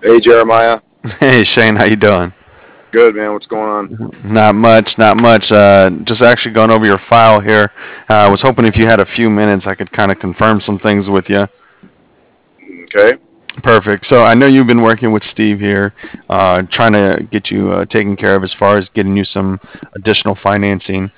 Hey Jeremiah, Hey Shane, how you doing? good man. What's going on? Not much, not much. Just actually going over your file here. I was hoping if you had a few minutes, I could kind of confirm some things with you. Okay. Perfect. So I know you've been working with Steve here, trying to get you taken care of as far as getting you some additional financing.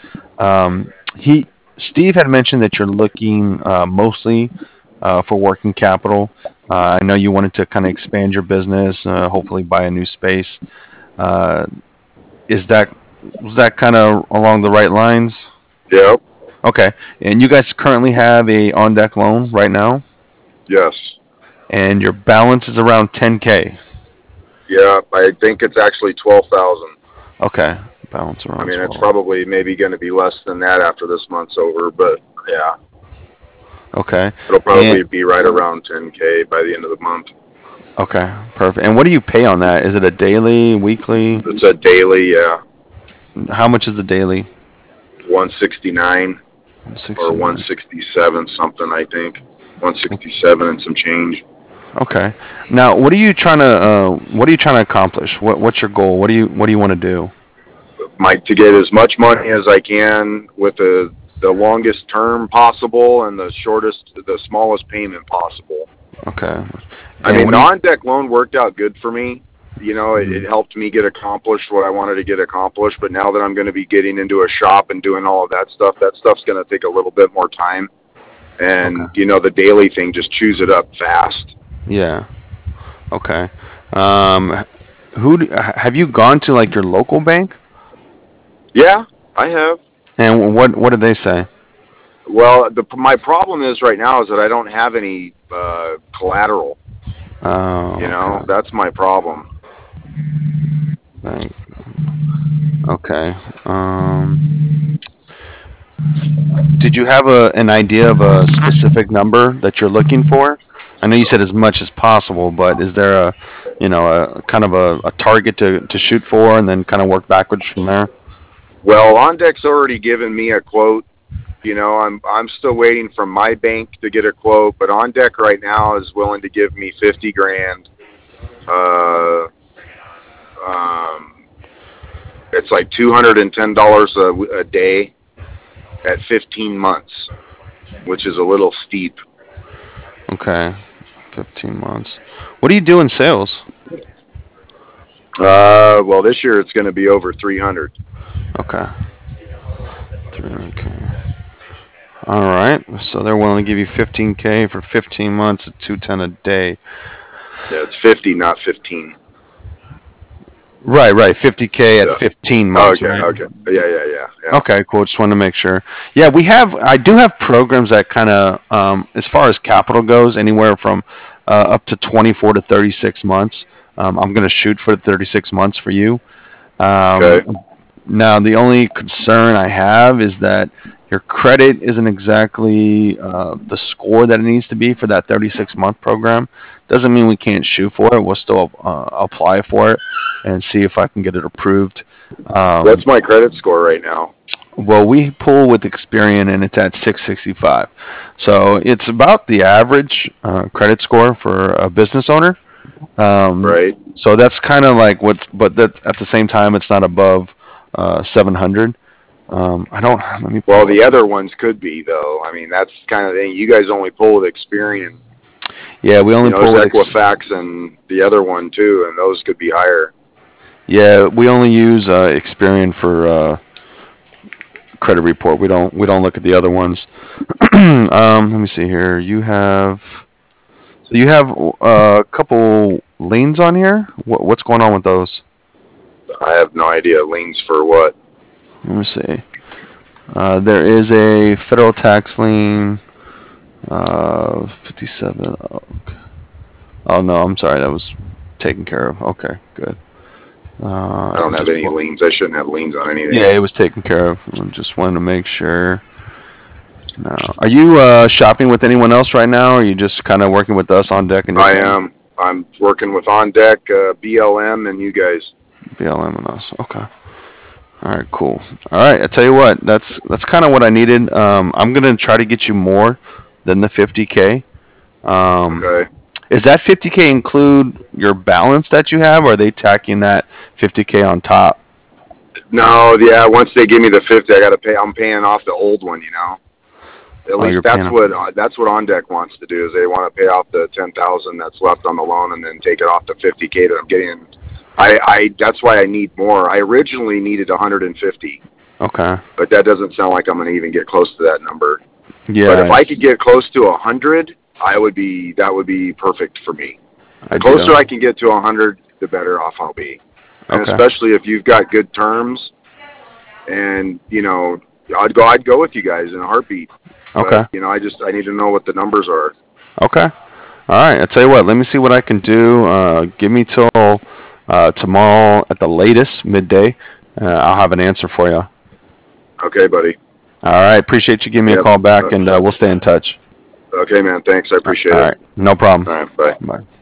He Steve had mentioned that you're looking mostly for working capital. I know you wanted to kind of expand your business, hopefully buy a new space. Uh, is that was that kind of along the right lines? Yep. Okay. And you guys currently have a on deck loan right now, Yes. and your balance is around 10K. Yeah. I think it's actually 12,000. Okay. Balance I around mean, it's 12. probably maybe going to be less than that after this month's over, but yeah, Okay. it'll And probably be right around 10K by the end of the month. okay, perfect. And what do you pay on that? Is it a daily, weekly? It's a daily, How much is the daily? 169 or 69. 167 something. I think 167 and some change. Okay. Now, what are you trying to accomplish? What's your goal? What do you want to do? To get as much money as I can with the longest term possible and the smallest payment possible. Okay. I And mean, what the do you on deck loan worked out good for me. It mhm. helped me get accomplished what I wanted to get accomplished. But now that I'm going to be getting into a shop and doing all of that stuff's going to take a little bit more time. And, Okay. the daily thing just chews it up fast. Yeah. Okay. Um, have you gone to like your local bank? Yeah, I have. And what did they say? Well, my problem is right now is that I don't have any collateral. Oh, okay. That's my problem. Bank. Okay. Um, did you have an idea of a specific number that you're looking for? I know you said as much as possible, but is there a kind of a target to shoot for and then kind of work backwards from there? Well, OnDeck's already given me a quote. I'm still waiting for my bank to get a quote, but On Deck right now is willing to give me 50 grand. Uh, um, it's like $210 a day at 15 months, which is a little steep. Okay. 15 months. What do you do in sales? Well, this year it's going to be over 300. Okay. 300K. All right. So they're willing to give you 15K for 15 months at 210 a day. Yeah, it's 50, not 15. Right. 50K at Yeah. 15 months, Okay. right? Okay. Yeah. Okay, cool. Just wanted to make sure. Yeah, I do have programs that kind of, as far as capital goes, anywhere from up to 24 to 36 months. I'm going to shoot for 36 months for you. Um, Okay. Now, the only concern I have is that your credit isn't exactly the score that it needs to be for that 36-month program. Doesn't mean we can't shoot for it. We'll still apply for it and see if I can get it approved. Um, What's my credit score right now? well, we pull with Experian and it's at 665. So it's about the average credit score for a business owner. Um, Right. so that's kind of like but that at the same time, it's not above 700. I don't. Let me Well, pull up. the other ones could be though. I mean, that's kind of thing. You guys only pull with Experian. Yeah, we only pull There's with. Equifax and the other one too, and those could be higher. Yeah, we only use Experian for credit report. We don't look at the other ones. Let me see here. You have a couple liens on here. What's going on with those? I have no idea liens for what. Let me see. There is a federal tax lien. 57. Oh no, I'm sorry. That was taken care of. Okay, good. I don't have Just any liens. I shouldn't have liens on anything. yeah, it was taken care of. I just wanted to make sure. No. Are you shopping with anyone else right now, or are you just kind of working with us on deck and I just am. I'm working with On Deck, BLM, and you guys. BLM and us? Okay. All right, cool. All right, I tell you what, that's kind of what I needed. I'm gonna try to get you more than the 50K. Um, Okay. Is that 50K include your balance that you have, or are they tacking that 50K on top? No, yeah. Once they give me the 50, I got to pay. I'm paying off the old one. At Oh, least you're paying off. that's what On Deck wants to do. Is they want to pay off the 10,000 that's left on the loan and then take it off the 50K that I'm getting. I that's why I need more. I originally needed 150, Okay. but that doesn't sound like I'm going to even get close to that number. But if Yeah, I could get close to 100, that would be perfect for me. I The do. closer I can get to 100, the better off I'll be. And Okay. especially if you've got good terms, and I'd go with you guys in a heartbeat. Okay. But I need to know what the numbers are. Okay. All right. I'll tell you what. Let me see what I can do. Give me till tomorrow at the latest, midday. I'll have an answer for you. Okay, buddy. All right. Appreciate you giving me a Yep. call back, and we'll stay in touch. Okay, man. Thanks. I appreciate All it. right. No problem. All right. Bye. Bye.